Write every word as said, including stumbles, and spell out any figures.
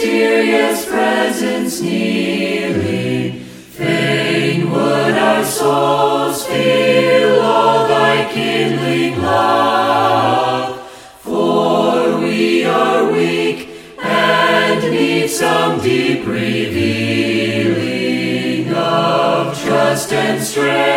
mysterious presence kneeling, fain would our souls feel all thy kindling love. For we are weak and need some deep revealing of trust and strength.